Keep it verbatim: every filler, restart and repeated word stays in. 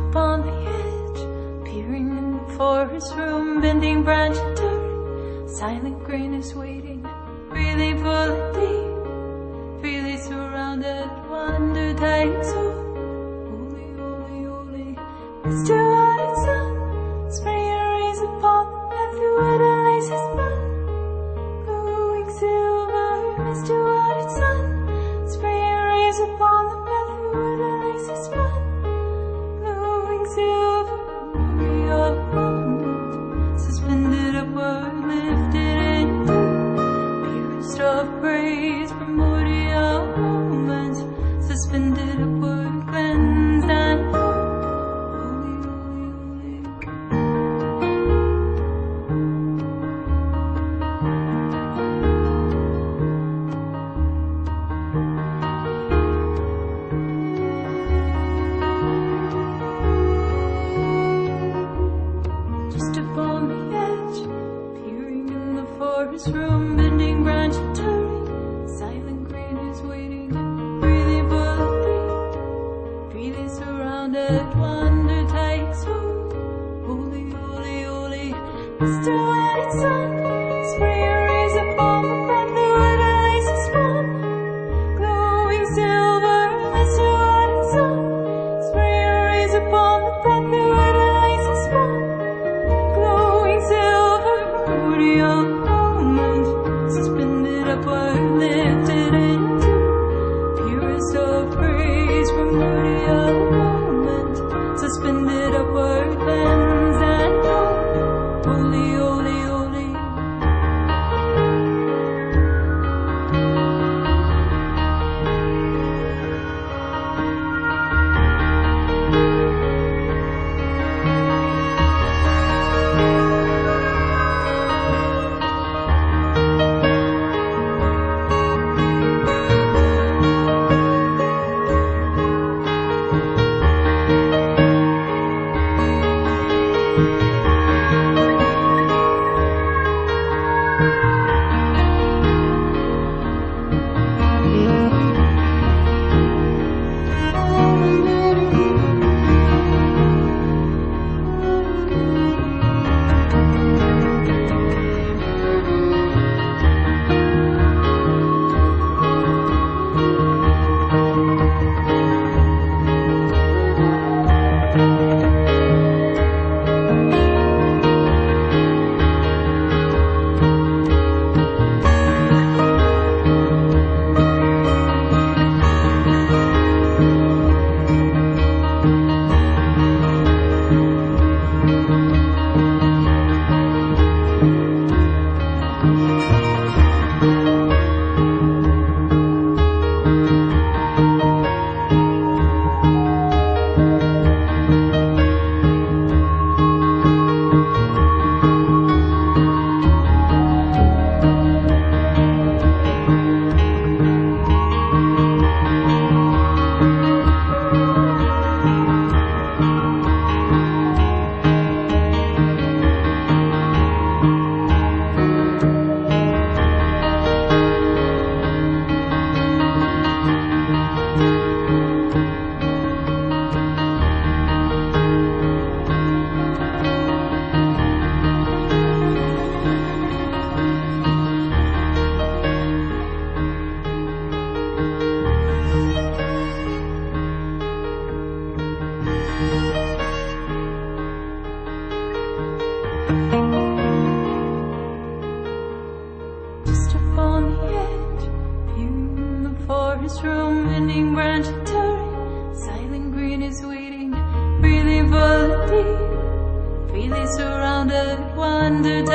upon the edge, peering in the forest room, bending branch and turning. Silent grain is waiting, really full and deep, freely surrounded, wonder takes hold. Holy, holy, holy, Mister White Sun, spring your rays upon the path through wood and laces spun. Glowing silver, Mister White Sun, spring your rays upon the path through wood and laces spun. Glowing silver, glory of moment, suspended upward, lifted into purest of praise, primordial moments, suspended upward, cleansed and holy, holy, just upon the edge, peering in the forest room, bending branch and turning. Silent green is waiting, breathing full of deep, freely surrounded, wonder takes hold. Holy, holy, holy, Mister White Sun, spring your rays upon the path through wood and laces spun. Glowing silver, Mister White Sun, spring your rays upon the path through wood and laces spun. Glowing silver, primordial moment, suspended upward, lifted into purest of praise, primordial moment, suspended upward, cleansed and holy, holy, holy. Just upon the edge, peering in the forest room, bending branch and turning. Silent green is waiting, breathing full and deep, freely surrounded, wonder